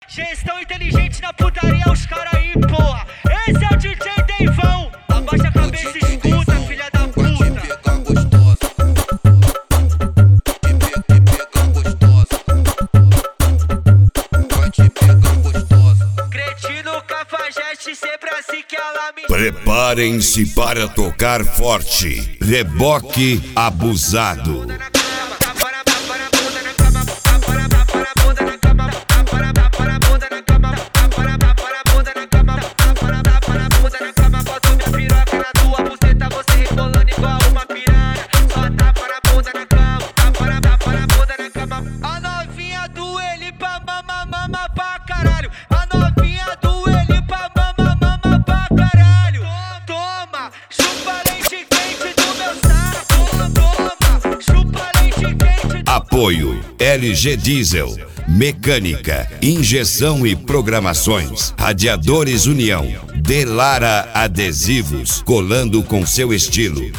Gestão inteligente na putaria, os cara aí, porra. Esse é o DJ Deivão. Abaixa a cabeça e escuta, filha da puta. Cretino, cafajeste, sempre assim que ela me... Preparem-se para tocar forte. Reboque abusado. Apoio LG Diesel, mecânica, injeção e programações, Radiadores União, Delara Adesivos, colando com seu estilo.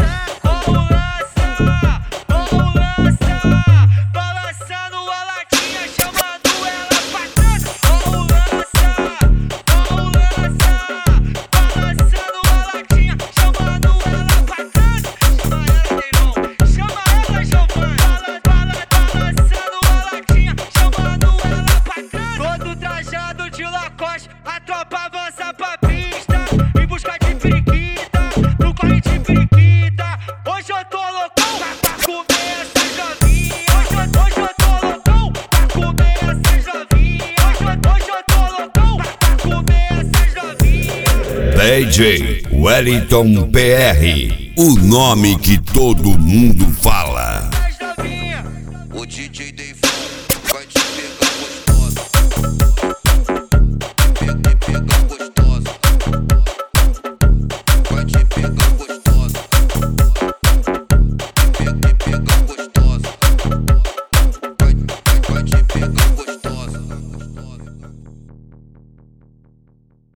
A tropa avança pra pista em busca de periquita, no corre de periquita. Hoje eu tô loucão pra comer essas novinhas. Hoje eu tô loucão pra comer essas novinhas. Hoje eu tô loucão pra comer essas novinhas. DJ Wellington PR, o nome que todo mundo fala.